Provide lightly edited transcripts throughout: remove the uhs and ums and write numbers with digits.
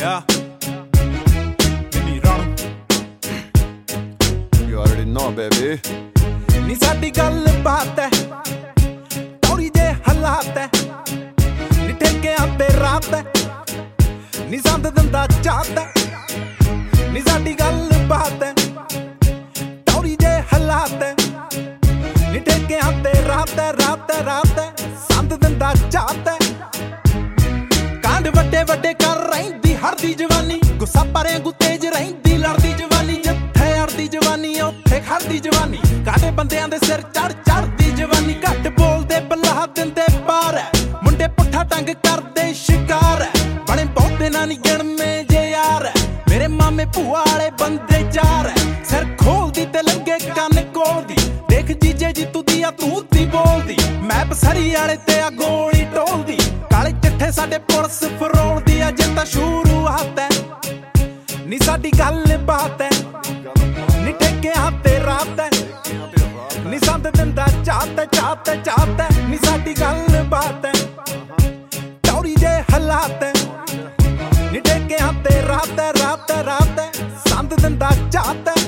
Yeah. Give me wrong. You already know, baby. ਨੀ ਸਾਡੀ ਗੱਲ ਬਾਤ ਹੈ ਤੌੜੀ ਦੇ ਹਾਲਾਤ ਹੈ ਨੀ ਠੇਕਿਆਂ ਤੇ ਰਾਤ ਹੈ ਨੀ ਸੰਦ ਦਿੰਦਾ ਚਾਹਤ ਹੈ ਨੀ ਸਾਡੀ ਗੱਲ ਬਾਤ ਹੈ ਤੌੜੀ ਦੇ ਹਾਲਾਤ ਹੈ ਨੀ ਠੇਕਿਆਂ ਤੇ ਰਾਤ ਹੈ ਰਾਤ ਹੈ ਸੰਦ ਦਿੰਦਾ ਚਾਹਤ ਹੈ ਕਾਂਡ ਵੱਡੇ ਵੱਡੇ ਕਰ ਰਹਿੰਦੀ ਹਰਦੀ ਜਵਾਨੀ ਗੁੱਸਾ ਪਰੇ ਗੁੱਤੇਜ ਰਹਿੰਦੀ ਲੜਦੀ ਜਵਾਨੀ ਜਿੱਥੇ ਅੜਦੀ ਜਵਾਨੀ ਉੱਥੇ ਖੜਦੀ ਜਵਾਨੀ ਕਾਡੇ ਬੰਦਿਆਂ ਦੇ ਸਿਰ ਚੜਦੀ ਜਵਾਨੀ ਘੱਟ ਬੋਲਦੇ ਬਲਾਹ ਦਿੰਦੇ ਪਾਰ ਹੈ ਮੁੰਡੇ ਪੁੱਠਾ ਟੰਗ ਕਰਦੇ ਸ਼ਿਕਾਰ ਹੈ ਬਣੇ ਬਹੁਤੇ ਨਾ ਨੀ ਗਿਣਵੇਂ ਜੇ ਯਾਰ ਹੈ ਮੇਰੇ ਮਾਮੇ ਭੂਆ ਵਾਲੇ ਬੰਦੇ ਚਾਰ ਹੈ ਸਿਰ ਖੋਲਦੀ ਤੇ ਲੱਗੇ ਕੰਨ ਕੋਲਦੀ ਦੇਖ ਜੀਜੇ ਜੀ ਤੂੰ ਦੀ ਆ ਤੂੰ ਤੀ ਬੋਲਦੀ ਮੈਂ ਬਸਰੀ ਵਾਲੇ ਤੇ ਆ ਗੋਲੀ ਟੋਲਦੀ ਕਾਲੇ ਚਿੱਠੇ ਸਾਡੇ ਪੁਲਿਸ ਫਰੋਲਦੀ ਆ ਜੇ ਤਾਂ ਸ਼ੁਰੂਆਤ ਹੈ ਨੀ ਸਾਡੀ ਗੱਲ ਬਾਤ ਹੈ ਨੀ ਠੇਕਿਆਂ ਤੇ ਰਾਤ ਹੈ ਨੀ ਸੰਦ ਦਿੰਦਾ ਚਾਹਤ ਹੈ ਨੀ ਸਾਡੀ ਗੱਲ ਬਾਤ ਹੈ ਚੌੜੀ ਦੇ ਹਾਲਾਤ ਹੈ ਨੀ ਠੇਕਿਆਂ ਤੇ ਰਾਤ ਹੈ ਸੰਦ ਦਿੰਦਾ ਚਾਹਤ ਹੈ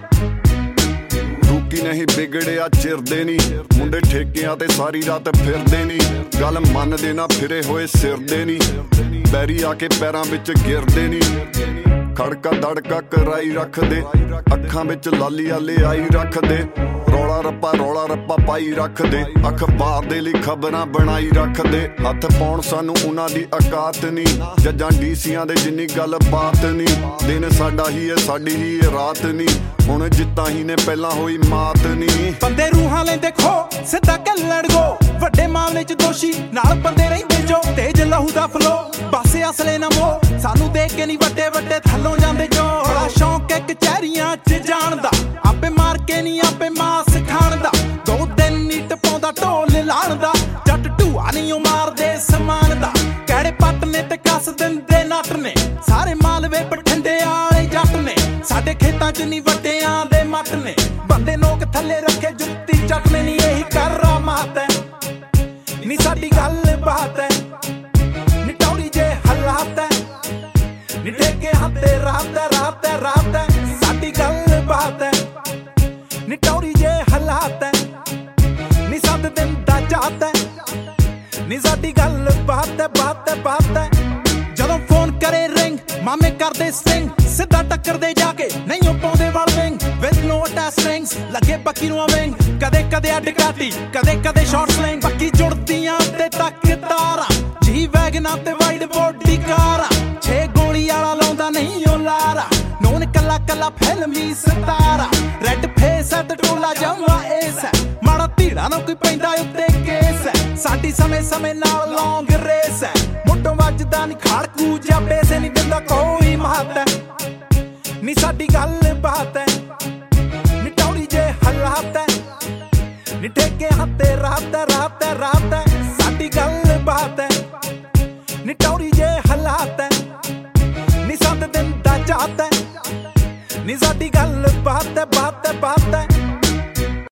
ਰੂਕੀ ਨਹੀਂ ਵਿਗੜਿਆ ਚਿਰਦੇ ਨੀ ਮੁੰਡੇ ਠੇਕਿਆਂ ਤੇ ਸਾਰੀ ਰਾਤ ਫਿਰਦੇ ਨੀ ਗੱਲ ਮੰਨਦੇ ਨਾ ਫਿਰੇ ਹੋਏ ਸਿਰਦੇ ਨੀ ਪੈਰੀ ਆ ਕੇ ਪੈਰਾਂ ਵਿੱਚ ਗਿਰਦੇ ਨੀ ਖੜਕਾ ਦੜਕਾ ਕਰਾਈ ਰੱਖਦੇ ਅੱਖਾਂ ਵਿੱਚ ਲਾਲੀ ਆਲੇ ਆਈ ਰੱਖਦੇ ਰੌਲਾ ਰੱਪਾ ਪਾਈ ਰੱਖਦੇ ਅਖਬਾਰ ਦੇ ਲਈ ਖਬਰਾਂ ਬਣਾਈ ਰੱਖਦੇ ਹੱਥ ਪਾਉਣ ਸਾਨੂੰ ਉਹਨਾਂ ਦੀ ਔਕਾਤ ਨੀ ਜੱਜਾਂ ਡੀਸੀਆਂ ਦੇ ਜਿੰਨੀ ਗੱਲ ਬਾਤ ਨੀ ਦਿਨ ਸਾਡਾ ਹੀ ਹੈ ਸਾਡੀ ਹੀ ਰਾਤ ਨੀ ਹੁਣ ਜਿੱਤਾਂ ਹੀ ਨੇ ਪਹਿਲਾਂ ਹੋਈ ਮਾਤ ਨੀ ਬੰਦੇ ਰੂਹਾਂ ਲੈਂਦੇ ਖੋ ਸਿੱਧਾ ਕੱਲੜ ਗੋ ਵੱਡੇ ਮਾਮਲੇ ਚ ਦੋਸ਼ੀ ਨਾਲ ਬੰਦੇ ਰਹਿੰਦੇ ਜੋ ਤੇਜ ਲਹੂ ਦਾ ਫਲੋ ਬਸ ਅਸਲੇ ਨਾ ਮੋ ਸਾਨੂੰ ਦੇਖ ਕੇ ਨੀ ਵੱਡੇ ਥੱਲੋਂ ਜਾਂਦੇ ਜੋ ਬੜਾ ਸ਼ੌਂਕ ਹੈ ਕਚਹਿਰੀਆਂ ਚ ਜਾਣ ਦਾ ਆਪੇ ਮਾਰ ਕੇ ਨੀ ਆਪੇ ਮਾਸ ਖਾਣ ਦਾ 2 ਦਿਨ ਨੀ ਟਪਾਉਂਦਾ ਢੋਲ ਲਾਣ ਦਾ ਜੱਟ ਢੂਆ ਨੀ ਉਹ ਮਾਰਦੇ ਸਮਾਨ ਦਾ ਕਿਹੜੇ ਪੱਟ ਨੇ ਤੇ ਕੱਸ ਦਿੰਦੇ ਨੱਟ ਨੇ ਸਾਰੇ ਮਾਲਵੇ ਬਠਿੰਡੇ ਵਾਲੇ ਜੱਟ ਨੇ ਸਾਡੇ ਖੇਤਾਂ ਚ ਨੀ ਵੱਡਿਆਂ ਦੇ ਮੱਟ ਨੇ ਬੰਦੇ ਲੋਕ ਥੱਲੇ ਰੱਖੇ ਜੁੱਤੀ ਚੱਟਨੇ ਨੀ ਇਹੀ ਕਰਾਮਾਤ ਹੈ ਨੀ ਸਾਡੀ ਗੱਲ ਬਾਤ ਹੈ ਨੀ ਟੌੜੀ ਜੇ ਹਾਲਾਤ ਹੈ ਨੀ ਠੇਕਿਆਂ ਤੇ ਰਾਤ ਹੈ ਸਾਡੀ ਗੱਲ ਬਾਤ ਹੈ ਨੀ ਟੌੜੀ ਜੇ ਹਾਲਾਤ ਹੈ ਨੀ ਸੰਦ ਦਿੰਦਾ ਚਾਹਤ ਹੈ ਨੀ ਸਾਡੀ ਗੱਲ ਬਾਤ ਹੈ ਜਦੋਂ ਫੋਨ ਕਰੇ ਰਿੰਗ ਮਾਮੇ ਕਰਦੇ ਸਟਿੰਗ ਸਿੱਧਾ ਟੱਕਰਦੇ ਜਾ ਕੇ ਨਹੀਂ ਉਹ ਪਾਉਂਦੇ ਵਲ ਵਿੰਗ ਵਿਦ ਨੋ ਅਟੈਚ ਸਟ੍ਰਿੰਗਸ ਲੱਗੇ ਬੱਕੀ ਨੂੰ ਵਿੰਗ ਕਦੇ ਅੱਡ ਕਾਟੀ ਕਦੇ ਸ਼ਾਰਟ ਸਲਿੰਗ ਬੱਕੀ ਜੁੜਦੀਆਂ ਤੇ ਤੱਕ ਤਾਰਾਂ ਜੀ ਵੈਗਨਾਂ ਤੇ ਵਾਈਡ ਬੋਡੀ ਕਾਰਾਂ 6 ਗੋਲੀ ਵਾਲਾ ਲਾਉਂਦਾ ਨਹੀਂ ਉਹ ਲਾਰਾ ਨੋਨ ਕੱਲਾ ਫਿਲਮੀ ਸਤਾਰਾ ਰੈਡ ਫੇਸ ਤੇ ਟੋਲਾ ਜਮਾ ਏਸ ਮਾੜਾ ਧੀੜਾ ਨਾ ਕੋਈ ਪੈਂਦਾ ਉੱਤੇ ਕੇਸ ਸਾਡੀ ਸਮੇਂ ਨਾਲ ਲੌਂਗ ਰੇਸ ਮੁੱਢੋਂ ਵੱਜਦਾ ਨੀ ਖੜਕੂ ਜਾਂ ਬੇਸੇ ਨੀ ਦਿੰਦਾ ਕੋਈ ਮਹੱਤ ਨੀ ਸਾਡੀ ਗੱਲ